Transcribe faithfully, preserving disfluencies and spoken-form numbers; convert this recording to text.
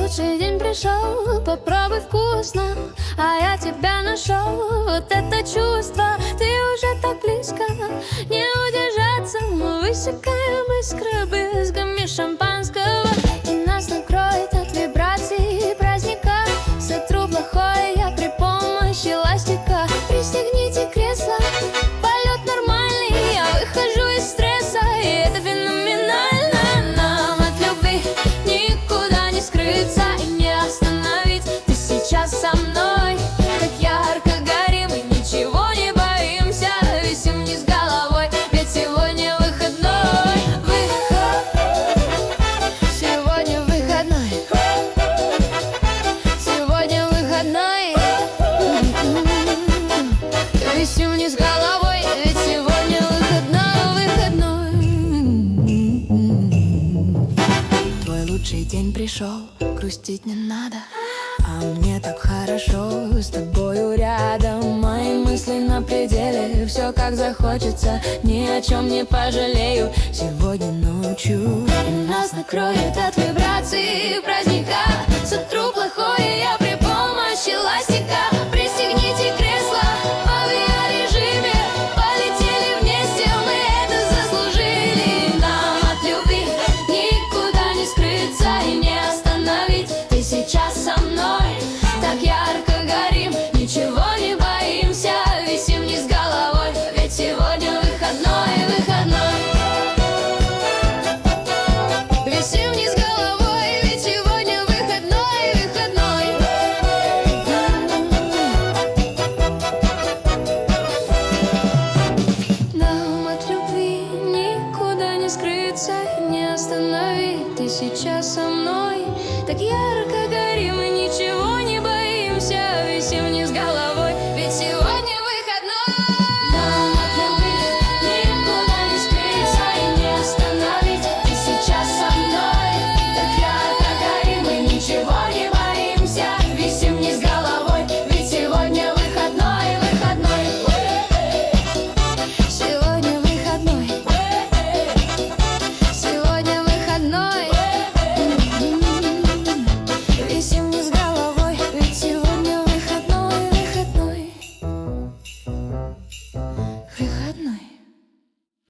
лучший день пришел, попробуй вкусно, а я тебя нашел. Вот это чувство, ты уже так близко, не удержаться. Мы высекаем искры брызгами шампанского, и нас накроет от вибраций праздника. Сотру плохое я при помощи ластика. Пристегните кресло, полет нормальный, я выхожу из стресса, и это феноменально. Нам от любви никуда не скрыться и не остановить. Ты сейчас со мной, так ярко горим, и ничего не боимся. Висим вниз головой, ведь сегодня выходной. Выход, сегодня выходной. Сегодня выходной. Висим вниз головой, ведь сегодня выходной, выходной. Твой лучший день пришел, грустить не надо, а мне так хорошо с тобою рядом. Мои мысли на пределе, все как захочется, ни о чем не пожалею сегодня ночью. И нас накроет от вибраций праздника. Сотру плохое я при помощи ластика. Пристегните кресло в авиарежиме, полетели вместе, мы это заслужили. Нам от любви никуда не скрыться и не остановить. Ты сейчас со мной, так ярко горим, ничего не боимся. Висим вниз головой, ведь сегодня выходной, выходной. Висим вниз головой, ведь сегодня выходной, выходной. Нам от любви никуда не скрыться и не остановить. Ты сейчас со мной, так ярко горим, и ничего не боимся. Висим вниз головой.